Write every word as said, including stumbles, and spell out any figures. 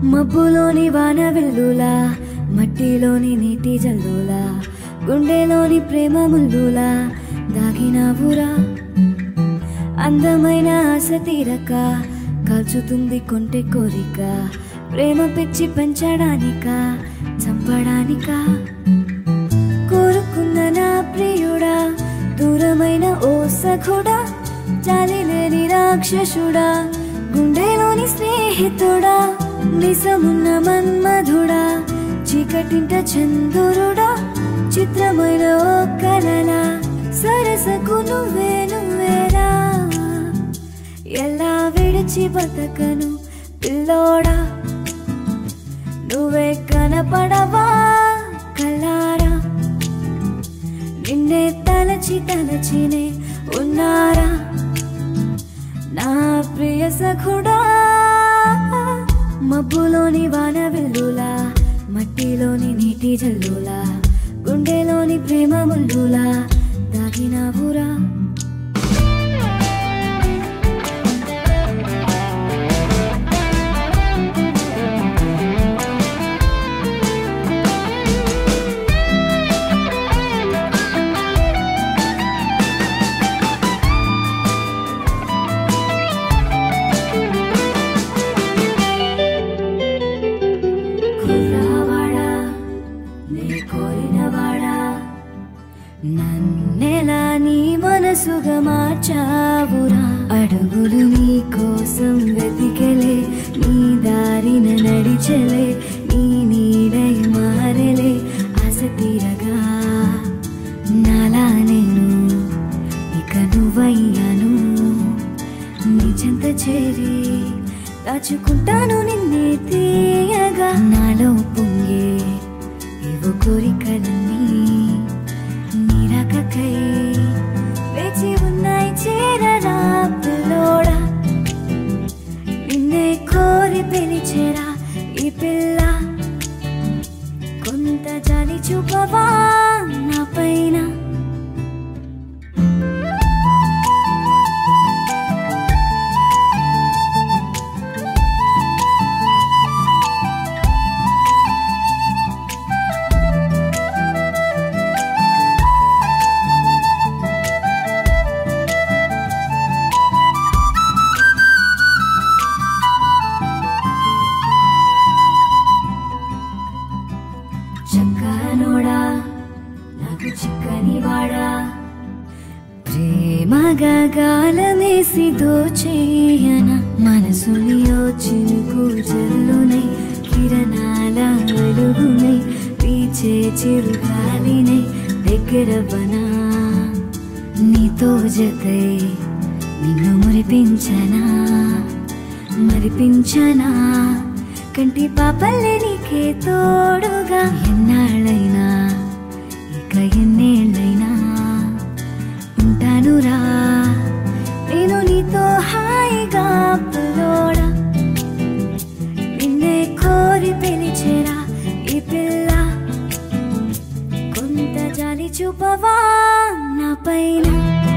మబ్బులోని వాన వెల్లులా, మట్టిలోని నీటి జల్లులా, గుండెలోని ప్రేమ ముల్లులా దాగినావురా. అందమైన ఆశ తీరక కాల్చుతుంది కొంటె కోరిక, ప్రేమ పిచ్చి పెంచడానిక చంపడానిక. కోరుకున్న నా ప్రియుడా, దూరమైన ఓ సఖుడా, జాలి లేని రాక్షసుడా, గుండెలోని స్నేహితుడా, నిజమున్న మన్మధుడా, చీకటింట చంద్రుడా, చిత్రమైన ఓ కలలా, సరసకు నువ్వే నువ్వేరా. ఎలా విడిచి బతకను పిల్లోడా, నువ్వే కనపడవా కల్లారా. నిన్నే తలచి తలచినే ఉన్నారా నా ప్రియ సఖుడా. మబ్బులోని వాన వెల్లులా, మట్టిలోని నీటి జల్లులా, గుండెలోని ప్రేమ ముల్లులా దాగినావురా. నన్నెలా నీ మనసుగా మార్చావురా. అడుగులు నీ కోసం వెతికెలే, నీ దారిన నడిచెలే, నీ నీడై మారెలే ఆశ తీరగా. నాలా నేను ఇక నువ్వయ్యాను, నీ చెంత చేరి దాచుకుంటాను నిన్నే తీయగా. నాలో పొంగే ఇవో కోరికలన్నీ నిరాకకై వేచి ఉన్నాయి చేరరా పిల్లోడా. నిన్నే కోరి పిలిచేరా ఈ పిల్ల, కొంత జాలి చూపవా నా పైన. చక్కనోడా నాకు చిక్కని వాడా, ప్రేమగా గాలమేసి దోచేయన. మనసుని ఓ చినుకు జల్లునై, కిరణాల వెలుగునై, పీచే చిరుగాలినై దగ్గరవనా. నీతో జతై నిన్ను మురిపించనా మరిపించనా, కంటి పాపల్లే నీకే తోడుగా. ఎన్నాళ్ళైనా ఇక ఎన్నేళ్ళైనా ఉంటానురా నేను నీతో హాయిగా పిల్లోడా. నిన్నే కోరి పిలిచేరా ఈ పిల్ల, కొంత జాలి చూపవా నా పైన.